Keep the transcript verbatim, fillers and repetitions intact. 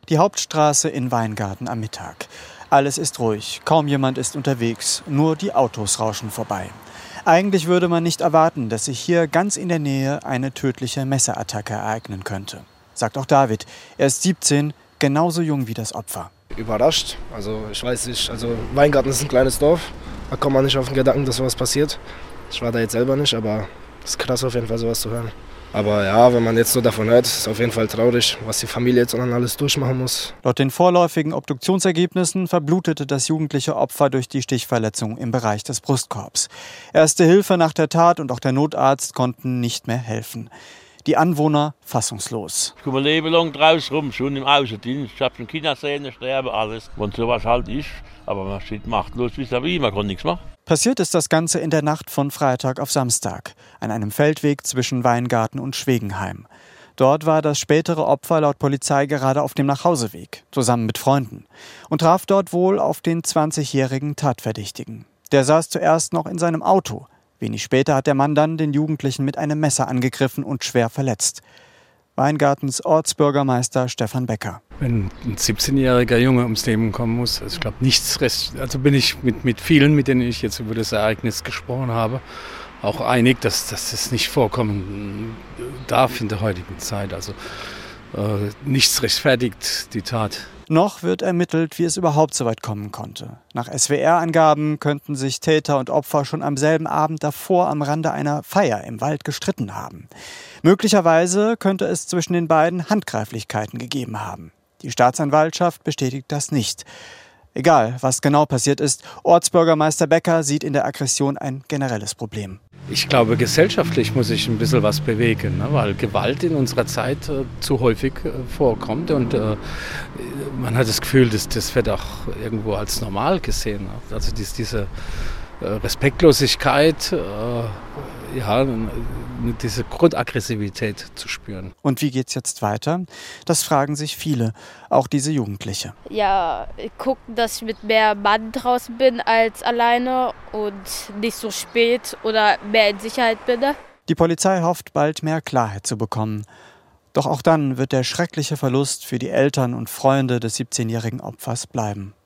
Die Hauptstraße in Weingarten am Mittag. Alles ist ruhig, kaum jemand ist unterwegs, nur die Autos rauschen vorbei. Eigentlich würde man nicht erwarten, dass sich hier ganz in der Nähe eine tödliche Messerattacke ereignen könnte. Sagt auch David. Er ist siebzehn, genauso jung wie das Opfer. Überrascht. Also ich weiß nicht, also Weingarten ist ein kleines Dorf. Da kommt man nicht auf den Gedanken, dass sowas passiert. Ich war da jetzt selber nicht, aber es ist krass auf jeden Fall sowas zu hören. Aber ja, wenn man jetzt so davon hört, ist es auf jeden Fall traurig, was die Familie jetzt dann alles durchmachen muss. Laut den vorläufigen Obduktionsergebnissen verblutete das jugendliche Opfer durch die Stichverletzung im Bereich des Brustkorbs. Erste Hilfe nach der Tat und auch der Notarzt konnten nicht mehr helfen. Die Anwohner fassungslos. Ich komme ein Leben lang draußen rum, schon im Außendienst. Ich habe schon Kinder sehen, sterben, alles. Wenn sowas halt ist, aber man steht machtlos vis-à-vis, man kann nichts machen. Passiert ist das Ganze in der Nacht von Freitag auf Samstag, an einem Feldweg zwischen Weingarten und Schwegenheim. Dort war das spätere Opfer laut Polizei gerade auf dem Nachhauseweg, zusammen mit Freunden, und traf dort wohl auf den zwanzigjährigen Tatverdächtigen. Der saß zuerst noch in seinem Auto. Wenig später hat der Mann dann den Jugendlichen mit einem Messer angegriffen und schwer verletzt. Weingartens Ortsbürgermeister Stefan Becker. Wenn ein siebzehnjähriger Junge ums Leben kommen muss, also ich glaube nichts, also bin ich mit, mit vielen, mit denen ich jetzt über das Ereignis gesprochen habe, auch einig, dass, dass das nicht vorkommen darf in der heutigen Zeit. Also äh, nichts rechtfertigt die Tat. Noch wird ermittelt, wie es überhaupt so weit kommen konnte. Nach S W R-Angaben könnten sich Täter und Opfer schon am selben Abend davor am Rande einer Feier im Wald gestritten haben. Möglicherweise könnte es zwischen den beiden Handgreiflichkeiten gegeben haben. Die Staatsanwaltschaft bestätigt das nicht. Egal, was genau passiert ist, Ortsbürgermeister Becker sieht in der Aggression ein generelles Problem. Ich glaube, gesellschaftlich muss sich ein bisschen was bewegen, ne? Weil Gewalt in unserer Zeit äh, zu häufig äh, vorkommt und äh, man hat das Gefühl, dass das wird auch irgendwo als normal gesehen. Ne? Also dies, diese äh, Respektlosigkeit, äh, ja, diese Grundaggressivität zu spüren. Und wie geht's jetzt weiter? Das fragen sich viele, auch diese Jugendliche. Ja, gucken, dass ich mit mehr Mann draußen bin als alleine und nicht so spät oder mehr in Sicherheit bin. Die Polizei hofft, bald mehr Klarheit zu bekommen. Doch auch dann wird der schreckliche Verlust für die Eltern und Freunde des siebzehnjährigen Opfers bleiben.